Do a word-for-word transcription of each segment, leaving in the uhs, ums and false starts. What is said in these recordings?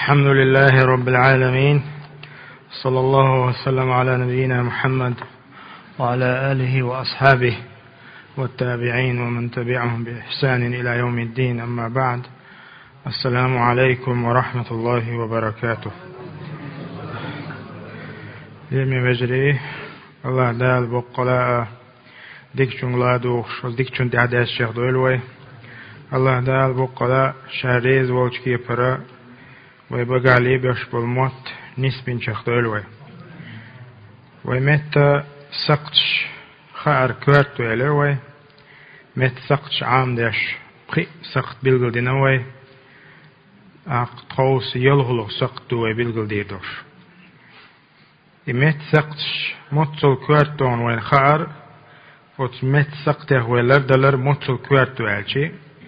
الحمد لله رب العالمين، صلى الله وسلم على نبينا محمد وعلى آله وأصحابه والتابعين ومن تبعهم بإحسان إلى يوم الدين. أما بعد، السلام عليكم ورحمة الله وبركاته. يمي بجري الله دال بقلاء ديكشون لا دوخ ديكشون تعداس شيخ دولوي الله دال بقلاء شاريز والشكي برا ويبقى عليه بيش بالموت نسبين شيخ دولوي ويمت سقطش خار كوارتو يلوي مت سقطش عام داش بخي سقط بلغل دينوي أقطوس يلغلو سقطو بلغل ديدوش مت سقطش متصل كوارتون وين خار وت مت سقطه ويلر دلر متصل كوارتو يلشي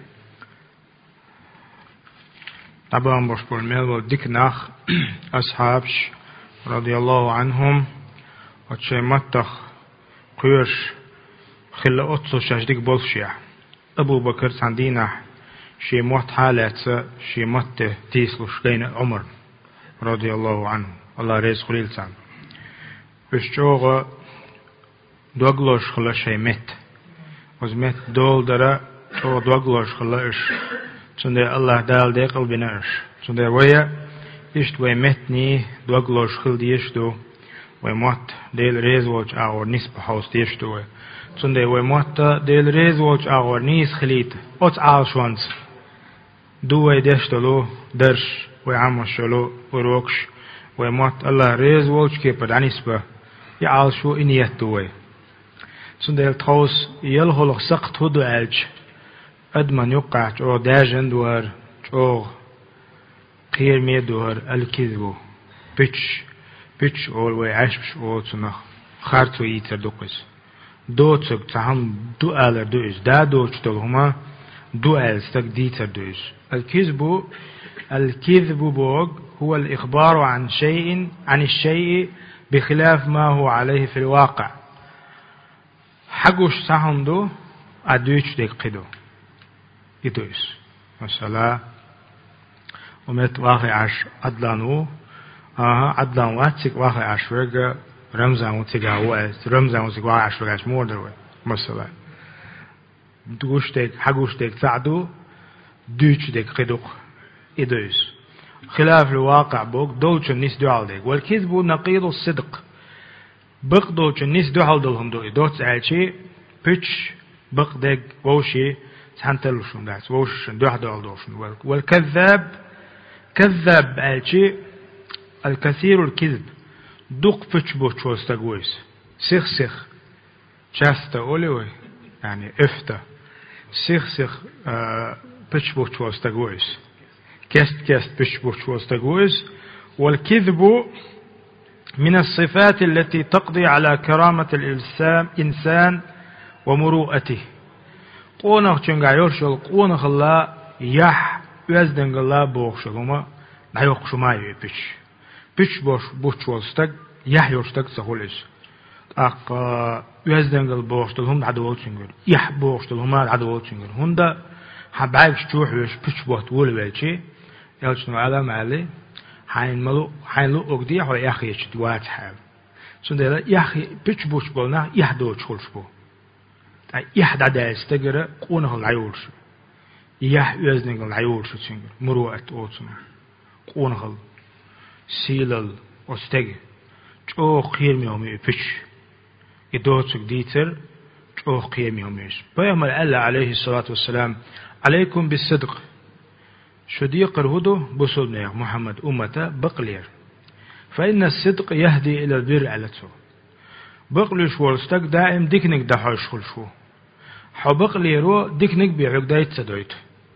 طبعا بوش بالميل ديك ناخ أصحابش رضي الله عنهم وتشي متخ قيرش خلا أتصل شاشديك بولشيا أبو بكر ساندينا شي موت حالات شي موت تيسلوش كين عمر رضي الله عنه الله ريز خليل سان بشجوغ دوغلوش خلا شي مت وزمت دول درا تو دوغلوش خلا إش تندي الله دال دي قلبنا إش تندي ويا إشت وي متني دوغلوش خل ديشتو وي موت ديل ريز ووش أغور نسبة حوس ديشتو تندي وي موت ديل ريز ووش أغور نيس خليت أوت عال شوانس دو وي ديشتلو درش وي عمشلو وروكش وي موت الله ريز ووش كيبر عنسبة يعال شو إنيتو وي تندي التوس يلغلق سقط هدو ألج أدمن يقع جو داجن دوار جو قير مي دوار الكذبو بيتش بيتش أول وي عشبش أول تنخ خارتو يتر دوكس دوتك تهم دو ألر دوش دا دوش تلهما دو ألستك ديتر دوش الكذبو الكذب بوغ هو الإخبار عن شيء عن الشيء بخلاف ما هو عليه في الواقع حقوش سهم دو أدوش ديك قدو يدوش مثلا ومت واقع عش أدلانو آه عدلان واتك واقع عش ورقة رمزان وتجا وقت رمزان وتجا واقع عش ورقة موردر مثلا دوش ديك حقوش ديك تعدو دوش ديك قدو يدوش خلاف الواقع بوك دوش الناس دوال ديك والكذب نقيض الصدق بق دوش الناس دوال دلهم دو دوت عالشي بيتش بق ديك ووشي تحنتلوشون داس ووشن دوح دوال دوشن والكذاب كذاب عالشي الكثير الكذب دق بيتش بوش وستقويس سيخ سيخ شاستا أوليوي يعني افتا سيخ سيخ بيتش بوش وستقويس كست كست بيتش بوش وستقويس والكذب من الصفات التي تقضي على كرامة الإنسان ومروءته قونخ چنگا يرشل قونخ الله يح وزدنگ الله بوخشلوما نايوخ شمايو بيش بيش بوش بوش وستق يح يرشتق سهولش اق وزدنگ البوخشلهم عدوال چنگر يح بوخشلهم عدوال چنگر هندا حبايش چوح وش بيش بوت ول ويلشي يلشنو علم علي حين ملو حين لو اقدي هو يخي دوات حال سندلا يخي بيش بوش بولنا يحدو چولش بو يحد عدا استجرا قونه العيورش يح وزنك العيورش تشنجر مروءة أوتنا قونه سيلل استج جو خير ميومي بيش يدوتك ديتر جو خير ميوميش بيعمل الله عليه الصلاة والسلام عليكم بالصدق شديق الهدو بصلنا محمد أمته بقلير فإن الصدق يهدي إلى البر على تو بقلش ورستك دائم ديكنك دحوش خلشو حبق ليرو ديكنك بيعك دايت سدويت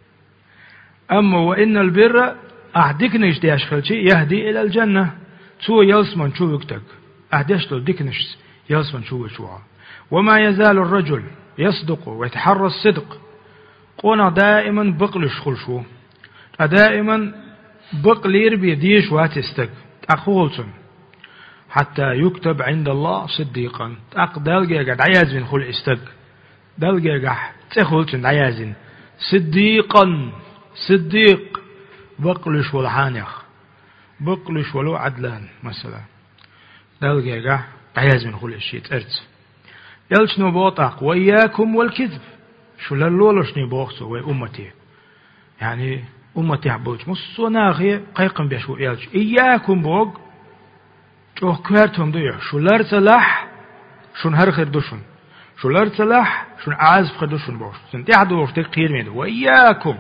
أما وإن البر أحدكنش ديش خلشي يهدي إلى الجنة تو يلسمن شو وقتك أحدش لو ديكنش يلسمن شو وشوع وما يزال الرجل يصدق ويتحرى الصدق قونا دائما بقلش خلشو دائما بقلير بيديش واتستك أخولتن حتى يكتب عند الله صديقا أقدال جاء عيازين خل استق دال جاء تخلتن عيازين صديقا صديق بقلش والحانيخ بقلش ولو عدلان مثلا دلقيقة عايز من كل شيء ترت يلش نبوطق وإياكم والكذب شو للولش نبوخسو وأمتي يعني أمتي عبوش مصو ناغي قيقم بيشو يلش إياكم بوغ شو كوارتهم ضيع شو لارتلاح شو نهر خردوشن شو لارتلاح شو عازف خردوشن بوش سنتي عدوش تقير ميدو وإياكم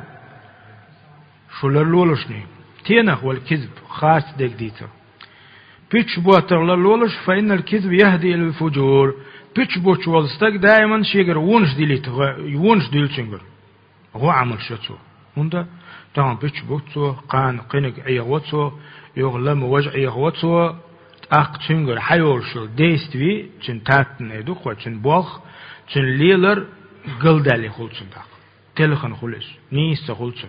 شو للولش ني تينخ والكذب خاص ديك ديتا بيتش بوتر للولش فإن الكذب يهدي إلى الفجور بيتش بوتش والستك دائما شيغر وونش ديليت وونش ديلتشنجر هو عمل شتو هندا تام بيتش بوتو قان قنق عيغوتو يغلم وجع عيغوتو أق تشنجر حيورشو ديستوي تشن تاتن إدو خو تشن بوخ تشن ليلر قلدالي خلصن داق تلخن خلص نيس خلصن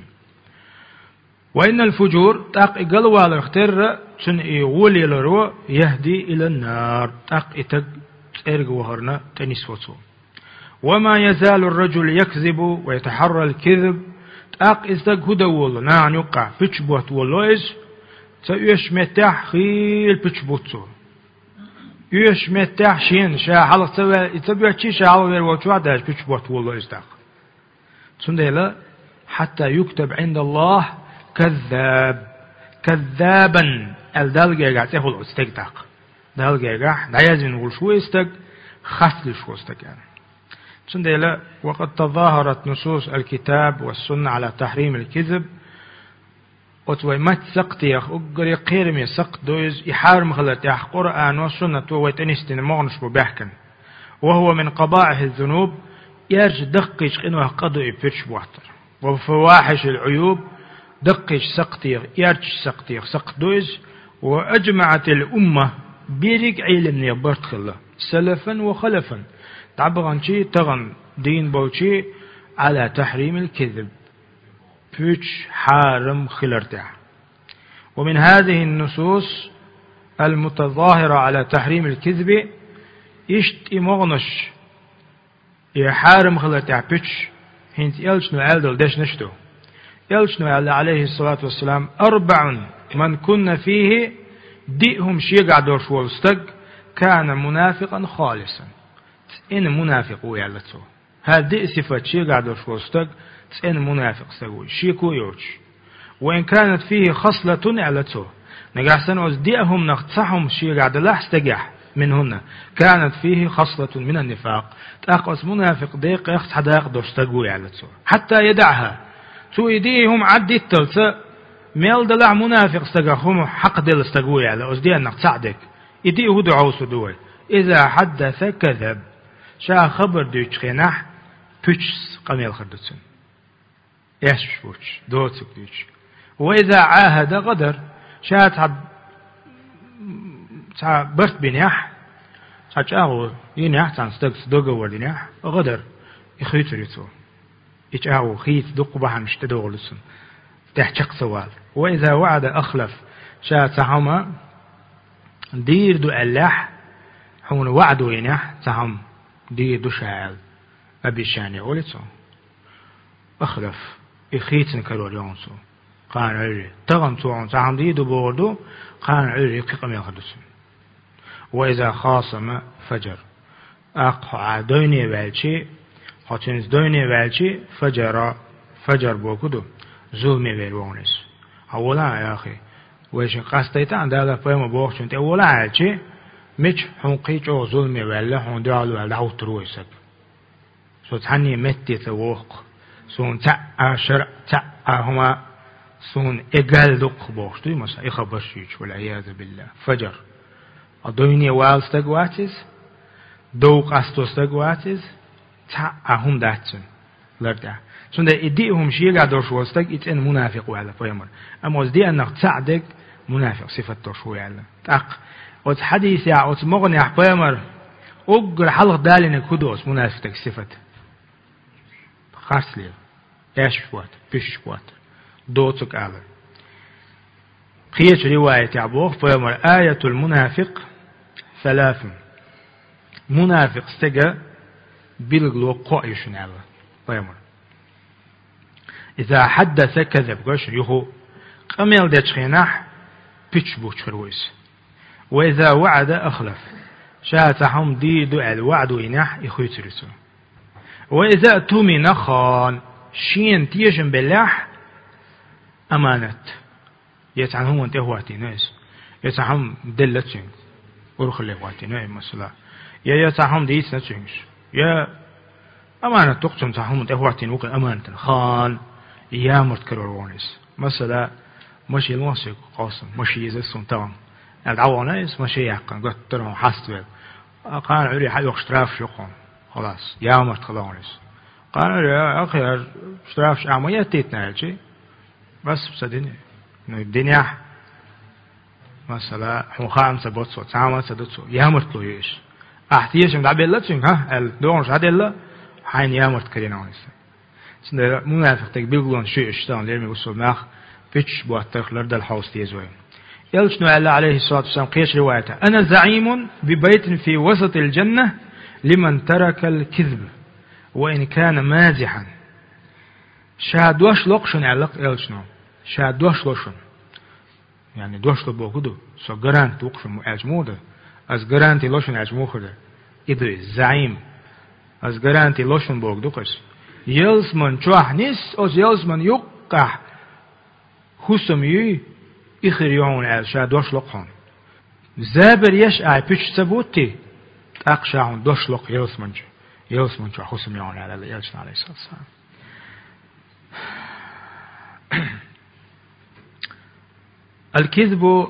وإن الفجور تاق إقلوا على اختر تن إيغولي لرو يهدي إلى النار تاق إتق تأرق وهرنا تنسوتو وما يزال الرجل يكذب ويتحرى الكذب تاق إستق هدول نعن يقع بيشبوت واللويز تأيش متاح خيل بيشبوتو يش متاح شين شا حلق تبع يتبع شي شا حلق ويروتوا داش بيشبوت واللويز داق تنديلا حتى يكتب عند الله كذاب كذابا الدلجة قاعد يقول استقدق دلجة قاعد عايزين نقول شو استق خسل شو استق يعني سندلا وقد تظاهرت نصوص الكتاب والسنة على تحريم الكذب وتوي مات سقط يخ أجري قيرم يسقط دوز يحارم خلت يح قرآن والسنة ويتنستن مغنش ببحكن وهو من قبائح الذنوب يرج دقيش إنه قضوا يبتش بوحتر وفواحش العيوب دقيش سقطيغ يرج سقطيغ سقط دوز وأجمعت الأمة بيرك علم يبرت خلا سلفا وخلفا تعبغن شي تغن دين بوشي على تحريم الكذب بيتش حارم خلرتع ومن هذه النصوص المتظاهرة على تحريم الكذب يشت مغنش يحارم خلرتع بيتش هنت يلش نعالدل دش نشتو يلش نعال عليه الصلاة والسلام أربع من كنا فيه ديهم شيقع دورش والستق كان منافقا خالصا إن منافق ويعلتو هذه صفة شيقع دورش والستق إن منافق سوي شيكو يوش وإن كانت فيه خصلة علته نجحسن أزديهم نقصهم شيقع دلح استجح منهن كانت فيه خصلة من النفاق تأقص منافق ديق يخص حداق دوش تقوي علته حتى يدعها تو يديهم عدي التلسة ميل دلع منافق استجحهم حق دل استقوي على أزدي أنك تصعدك يديه دعوس دوي إذا حدث كذب شا خبر ديش خناح بيتش قميل خردتسن يشوش دوتك ديش وإذا عاهد غدر شات عب تع برت بنيح تاجاو ينيح تان ستك صدقة وردنيح غدر يخيط ريتو يجاو خيط دق بحن اشتدولسن تحشق سوال وإذا وعد أخلف شات هما دير دو الله هون وعدو ينيح تهم دير دو شاعل أبي شاني ولتو أخلف يخيطن كرول يونسو قان عري تغن توعن تهم دير دو بوردو قان عري قيقم يخدسن وإذا خاصم فجر أقع دويني بالشي خاتنز دويني بالشي فجر فجر بوكدو ظلمي بالوانس أولا يا أخي ويش قصديتان دالا فيما بوخش انت أولا عالشي مش حنقيج أو ظلمي بالله حن دعالو على عوترو يسك سو تحني متي ثووق سون تأ شرع تأ هما سون إقال دق بوخش دي مسا إخبرشيش والعياذ بالله فجر أدويني وال استقواتيز دوق أستو استقواتيز تأ هم داتسن لرده چون ده ادیهم شیء قدرش وستک ایت ان منافق وعلى فيمر اما ازدی ان تصعدك منافق صفة تشوي على تق وت حديث يا وت مغني فيمر اجر حلق دالين كدوس منافق صفة خاص لي ايش فوت فيش فوت دوتك على قيش رواية أبو فيمر آية المنافق ثلاث منافق استجا بالغلو قائشن على فيمر إذا حدث كذب قش يهو قميل دتشخينح بيتش بوش خرويس وإذا وعد أخلف شاتهم دي دو الوعد وينح يخيترسو وإذا أتومي خان شين تيجن بالله أمانة يتعنهم أنت هواتي ناس يتعنهم دلتين ورخ اللي هواتي ناس مثلا يا يتعنهم ديس نتشينش يا أمانة تقسم تعنهم أنت هواتي نوك أمانة خان يا مرتكرونيس مثلا ماشي الموسيقى قاسم ماشي يزسون تمام الدعوة ناس ماشي يحقن قلت ترهم حسب قال عري حد وقشتراف شقون خلاص يا مرتكرونيس قال يا أخي اشتراف عمية تيتنا شيء بس بصدقني إنه الدنيا مثلا حوخام سبوتسو تعامل سدوتسو يا مرتلويش أحتياج من عبد الله تشين ها الدورش هذا الله حين يا مرتكرينونيس سند منافق تقبلون شيء اشتان ليرمي وصل ماخ بيتش بواتخ لرد الحوس تيزوين يلشنو عليه الصلاة والسلام قيش روايته أنا زعيم ببيت في وسط الجنة لمن ترك الكذب وإن كان مازحا شاد واش لوقشن علق يلشنو شاد واش لوشن يعني دوش لبوكدو سو جرانت وقشن أجموده از جرانتي لوشن أجموخده إدري زعيم از جرانتي لوشن بوكدو قش يلس من شوح نس أو يلس من يقح خصم يي إخريون على شاد دوش لقهم زابر يش أي بيش سبوتي أقشعون دوش لق يلس من يلس من شوح خصم يون على يلس عليه الصلاة والسلام الكذب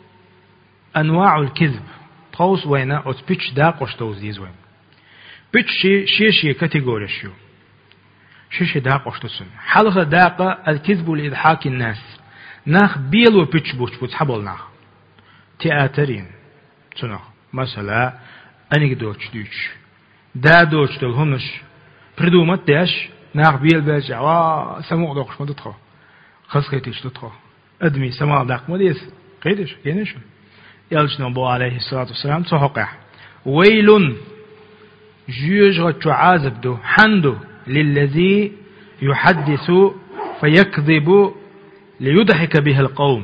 أنواع الكذب قوس وين أو بيش داق وشتوز ديز وين بيش شي شي شي كاتيجوري شو شي شي داق وشتوسن حلقة داق الكذب لإضحاك الناس ناخ بيلو بيش بوش بوش حبل ناخ تياترين تناخ مثلا أنيك دوتش دوتش دا دوتش دلهمش پردومت داش ناخ بيل باش وا سموع دوقش مدتخو خاص خيتيش دتخو أدمي سماع داق مديس قيدش ينش يلش نبو عليه الصلاة والسلام تحقق ويل جيج تعازب دو حندو للذي يحدث فيكذب ليضحك به القوم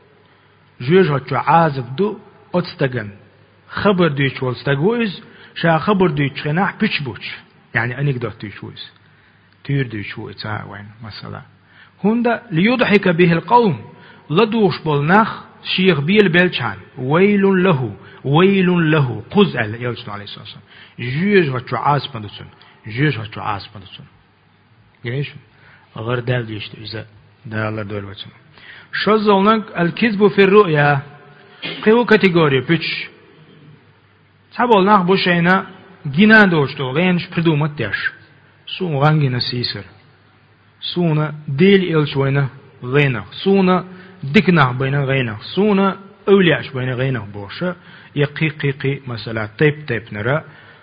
جيج تعازب دو أتستجن خبر ديش والستجوز شا خبر ديش خناح بيش بوش يعني أنيكدوت ديشوز تير ديشوز وين مثلا هندا ليضحك به القوم لدوش بالنخ شيخ بيل بلشان ويل له ويل له قزل يلشن عليه الصلاة والسلام جيج وتعاز بندسون جيج وتعاز بندسون جريش غير دال ديشت إذا دالر دول وتسون شزولنك الكذب في الرؤيا قيو كاتيجوري بيتش تابولناخ بوشينا جينا دوشتو غينش بدومت داش سون غانجينا سيسر سونا ديل إلشوينا غينا سونا دكنا بين غينا سونا أولياش بين غينا بوشة يقي قي قي مثلا تيب تيب نرى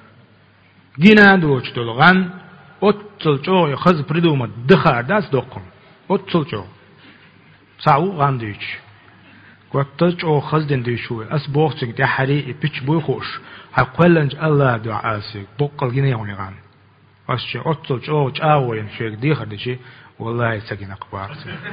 جينا دوش دلغان أتصل جو يخز بدومة دخار داس دقم أتصل جو ساو غان ديش قطج جو خز دين ديشوي أس بوختك دي حري بيش بوي خوش هقولنج الله دعاسك بقل جينا يوني غان أشي أتصل جو جاوين شيك دي خدشي والله سجن أقبار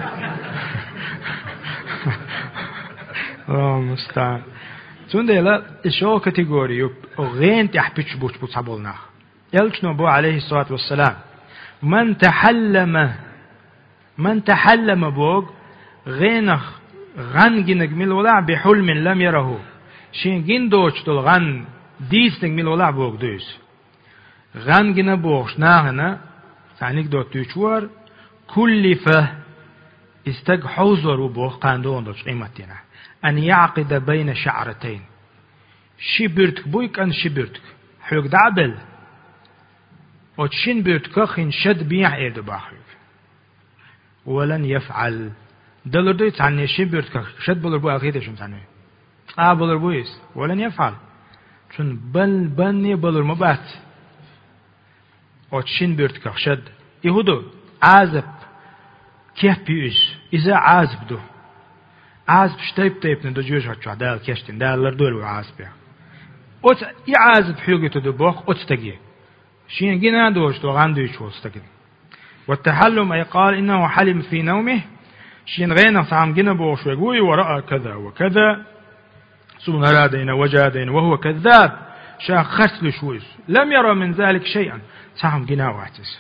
الله مستعان تونده لا إشوا كاتيجوري وغين تحبيش بوش بوش حبولنا يلش نبو عليه الصلاة والسلام من تحلم من تحلم بوغ غينخ غن جنك ملولا بحلم لم يره شين جن دوش دول غن ديس نك ملولا بوغ دوش غن جنا بوغش ناهنا سعنيك دوت دوشوار كل فه استج حوزر وبوغ قاندون دوش قيمتنا أن يعقد بين شعرتين شبرتك بويك أن شبرتك حيوك دعبل وتشين برتك خين شد بيح إيرد باحيوك ولن يفعل دلر دويت عني شبرتك شد بلر بو أخيده شم عني آه بلر بويس ولن يفعل شن بل بني بلر مبات وتشين برتك شد يهودو عازب كيف بيوش إذا عازب دو عازب شتيب تيب ندو جوش هاتشو دال كيشتين دال لردول وعازب يا أت يعازب حيوغي تدو بوخ أتستقيه شين جنا دوش تو غاندو يشوز تكن والتحلم أي قال إنه حلم في نومه شين غينا صام جنا بوش ويقوي ورأى كذا وكذا ثم رادين وجادين وهو كذاب شا خرس لشويس لم يرى من ذلك شيئا صام جنا واتس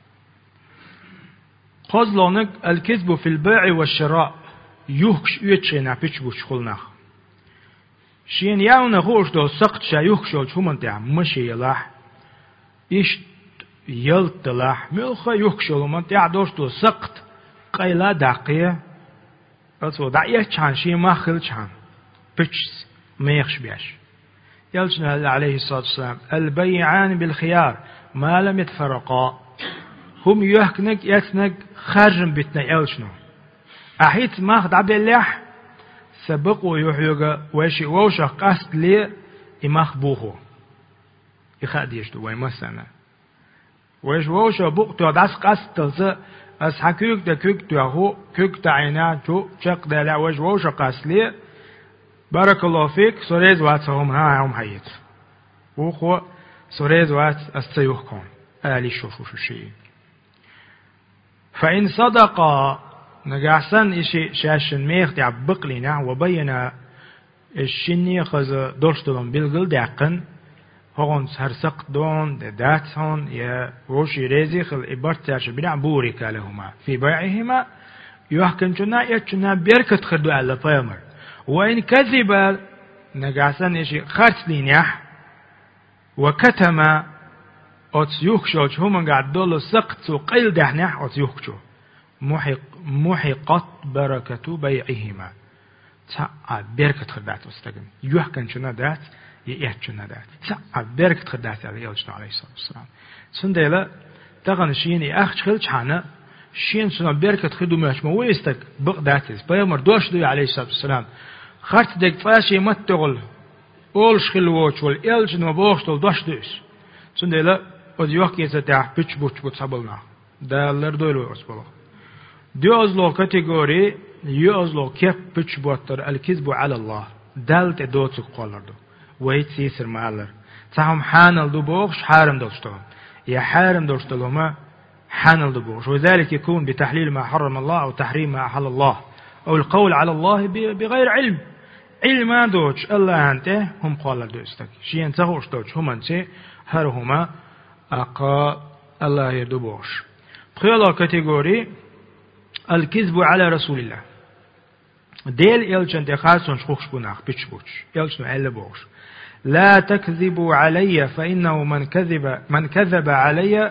قصلونك الكذب في البيع والشراء يوكش يتشينا بيتشبوش خلنا شين ياونا غوش دو سقط شا يوكشول شومن تاع مشي يلاح إيش يلتلاح ملخا يوكشول من تاع دوش دو سقط قيلا داقية أصو داقية كان شي ما خل كان بيتش ما يخش بيش يلشنا عليه الصلاة والسلام البيعان بالخيار ما لم يتفرقا هم يحكنك يتنك خارجن بيتنا يلشنو أحيت ما خد عبد الله سبقوا يحيوغا وشي ووشا قاست لي إماخ بوخو يخاديشتو وي مسانا وش ووشا بوقتو داس قاست تلسا أس حكيوك دا كيوك تياهو كيوك تعينا جو شق دا لا وش ووشا قاست لي بارك الله فيك سوريز وات سهم ها هم حيت وخو سوريز وات استيوخكم آلي شوفوا شو شيء فإن صدقا نجاسن إشي شاشن ميخ تعبق لنا وبينا الشني خز دورشتلون بالقل داقن هون سرسق دون دات هون يا وشي رزي خل إبرتاش بنع بورك لهما في بيعهما يحكم جنا يجنا بيركت خدو على فيمر وإن كذب نجاسن إشي خرس لينيح وكتم أتس يخشوش هم قاعد دول سقط وقيل دحنيح أتس يخشو محق محقت بركة بيعهما تا بركة خدات استجن يحكن شنا دات يأتشنا دات تا بركة خدات على يلجنا عليه الصلاة والسلام سندلا تغن شيني أخش خل شحنا شين سنا بركة خدو مش مو يستك بقداتس بيمر دوش دو عليه الصلاة والسلام خرط دك فاشي متغل أولش خلوش واليلجنا بوشتل دوش دوش سندلا وديوك يزتاع بيش بوش بوش صبلنا ده لردولو أسبوع ديوزلو كاتيجوري يوزلو كيف بيش بوتر الكذب على الله دالت دوتك قولردو ويت سيسر مالر تاهم حانل دو بوغش حارم دوشتهم يا حارم دوشتلهما حانل دو بوغش وذلك يكون بتحليل ما حرم الله أو تحريم ما أحل الله أو القول على الله بغير علم علم دوش الله أنت هم قال دوستك شيئا تغوش دوش هم أنت هرهما أقا الله يدو بوغش بخيلا كاتيجوري الكذب على رسول الله ديل يلجن دخاسون شخوش بناخ بيتش بوش يلجن على بوش لا تكذبوا علي فإنه من كذب من كذب علي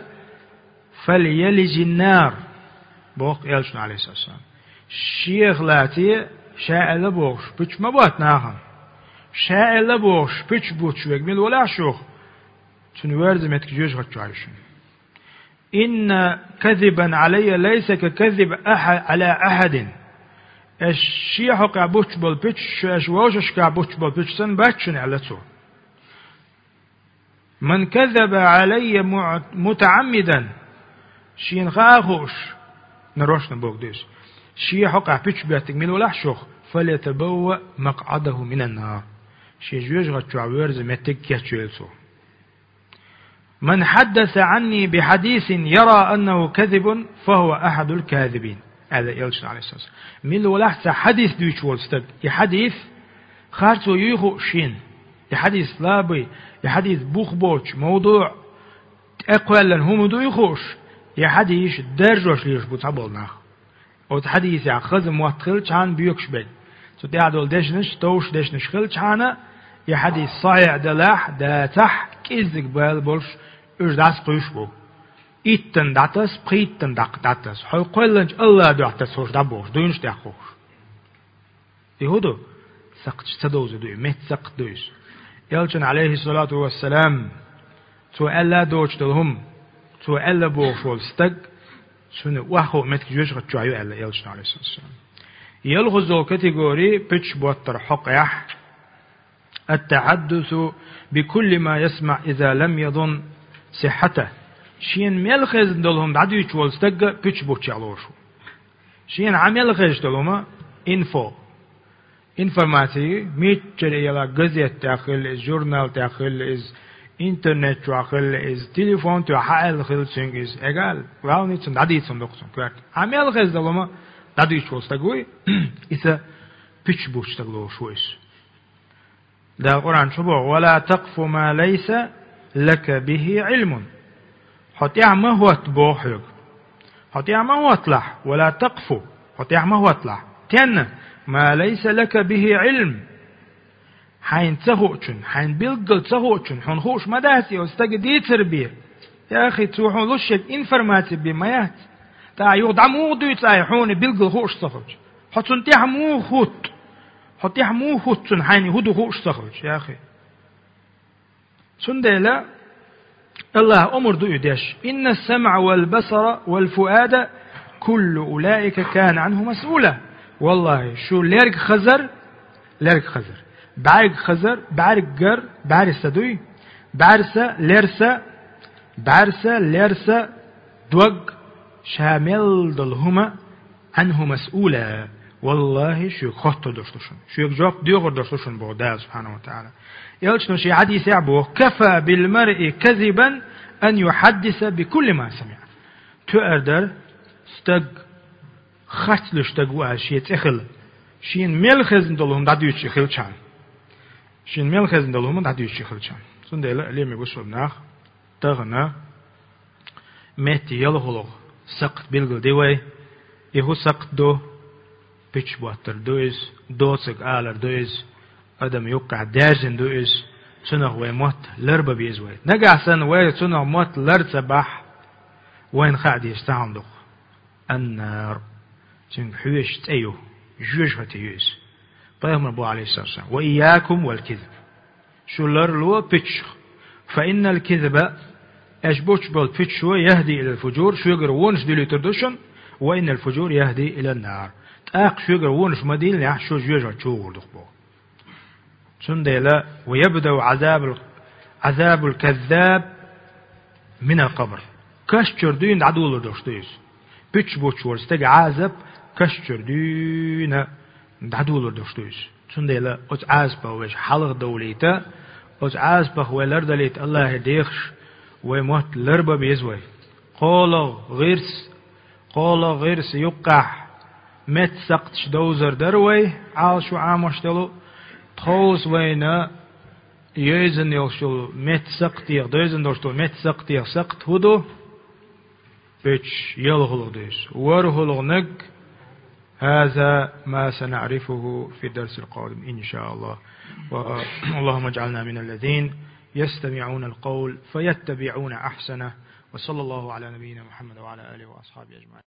فليلج النار بوق يلجن عليه الصلاة والسلام شيخ لاتي شاء لبوش بيتش ما بوت ناخن شاء لبوش بيتش بوش ويقمل ولا شوخ تنورز متكجوش غتشعرشن إن كذبا علي ليس ككذب أحد على أحد الشيخ كابوش بالبيتش أشواش كابوش بالبيتش سن باتشن على تو من كذب علي متعمدا شين خاخوش نروش نبوك ديش شيخ كابوش باتكمل ولا شوخ فليتبوأ مقعده من النار شيخ جوش غتشعرز متكجوش من حدث عني بحديث يرى أنه كذب فهو أحد الكاذبين هذا يلشن عليه الصلاة والسلام من ولحظة حديث دوش والستد يحديث خارسو يخو شين يحديث لابي يحديث بوخ بوش موضوع أقوال لنهم دو يخوش يحديث درجوش ليش بطبولنا أو تحديث يأخذ مواتخل كان بيوكش بي ستعدول دشنش توش دشنش خل كان يحديث صايع دلاح داتح كيزك بالبولش إيش داس قيش بو إتن داتس قيتن داق داتس حي قلنج الله داتس هوش دابوش دوينش داقوش يهودو سقط سدوز دوي مت سقط دويش يلشن عليه الصلاة والسلام تو ألا دوش دلهم تو ألا بوش والستق شنو واخو مت جوش غتشعيو ألا يلشن عليه الصلاة والسلام يلغزو كاتيجوري بيتش بوتر حقيح التحدث بكل ما يسمع إذا لم يظن صحته شين ملخز دلهم بعدو يشول استق بيتش بوتش علوشو شين عمل خز دلهم إنفو إنفورماتي ميتشر يلا جزيت تأخل إز جورنال تأخل إز إنترنت تأخل إز تليفون تأخل خل سينجز إقال راوني تسند عديد صندوق كويك عمل خز دلهم داديش وستقوي إذا بيش بوش تقلو شويس ده القرآن شبه ولا تقف ما ليس لك به علم حتى ما هو تبوحيك حتى ما هو اطلع ولا تقف حتى ما هو اطلع تن ما ليس لك به علم حين تهوتشن حين بيلقل تهوتشن حين خوش مداسي واستقدي تربيه يا أخي تروحون لشك إنفرماتي بميات تا يقدمو دويت آيحون بيلقل خوش تخرج حتى تحمو خوت حتى يحمو خوت حين هدو خوش تخرج يا أخي سندلا الله أمر دو يدش إن السمع والبصر والفؤاد كل أولئك كان عنه مسؤولا والله شو ليرك خزر ليرك خزر بعرق خزر بعرق جر بعرسة دوي بعرسة ليرسة بعرسة ليرسة دوق شامل دلهما عنه مسؤولا والله شو خطر درسوشن شو يجواب ديوغر درسوشن بغداد سبحانه وتعالى يلش نشي عدي سعبه كفى بالمرء كذبا أن يحدث بكل ما سمع تقدر استق خطلش تقوى شيء تخل شين ملخزن دلهم داديوش يخل شان شين ملخزن دلهم داديوش يخل شان سندلا ليه ميقصوا بناخ تغنى متي يلهلو سقط بيلغل ديوي يهو سقط دو بيتش بواتر دويز دوسك آلر دويز أدم يوقع داجن دويز تنغ ويموت لربا بيزوي نقع سن وي تنغ موت لرتبح وين خاعد يستعمل النار تنغ حويش تأيو جوج فتيوز طيب ربو عليه الصلاة والسلام وإياكم والكذب شو لر لو بيتش فإن الكذب أشبوش بالبيتش يهدي إلى الفجور شو يقر ونش ديلي تردوشن وإن الفجور يهدي إلى النار تأق شو يقر ونش مدين لح شو جوج شو وردخبو سندلا ويبدأ عذاب عذاب الكذاب من القبر كشتر دين عدول دوشتيس بيتش بوتش ورستج عذاب كشتر دين عدول دوشتيس سندلا أت عذبه وش حلق دوليته أت عذبه ولر دليت الله يديخش ويموت لربا بيزوي قال غيرس قال غيرس يقع مت سقطش دوزر دروي عال شو عامش دلو تخوص وينا يزن يوشل مت سقطير دوزن دوشتو مت سقطير سقط هدو بيتش يلغلو ديش ورهلو نق هذا ما سنعرفه في الدرس القادم إن شاء الله اللهم اجعلنا من الذين يستمعون القول فيتبعون أحسنه وصلى الله على نبينا محمد وعلى آله وأصحابه أجمعين.